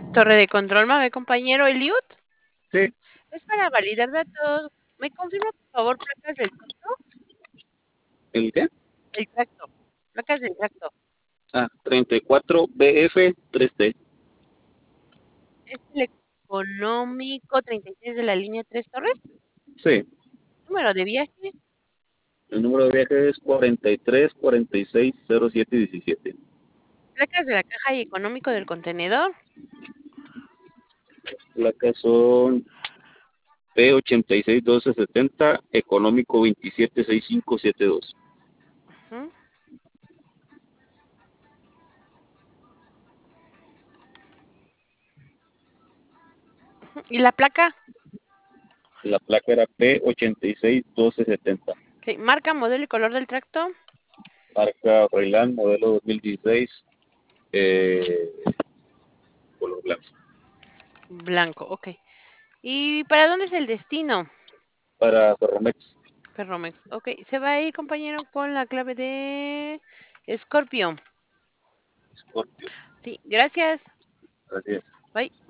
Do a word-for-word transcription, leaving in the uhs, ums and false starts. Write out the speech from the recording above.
Torre de control, ¿me compañero Eliud? Sí, Es para validar datos. ¿Me confirma, por favor, placas del tracto? ¿el qué? El tracto. Placas del tracto. Ah, treinta y cuatro B F tres T. ¿Es el económico treinta y seis de la línea Tres Torres? Sí, Número de viaje. el número de viaje es cuarenta y tres cuarenta y seis cero siete diecisiete. Placas de la caja y económico del contenedor. Placas son P ochenta y seis doce setenta, económico veintisiete sesenta y cinco setenta y dos. Ujú. ¿Y la placa? La placa era P ochenta y seis doce setenta. Ok, marca, modelo y color del tracto. Marca Freiland, modelo dos mil dieciséis, eh, color blanco. Blanco, ok. ¿Y para dónde es el destino? Para Ferromex. Ferromex. Ok, se va a ir, compañero, con la clave de Scorpio. Scorpio. Sí, gracias. Gracias. Bye.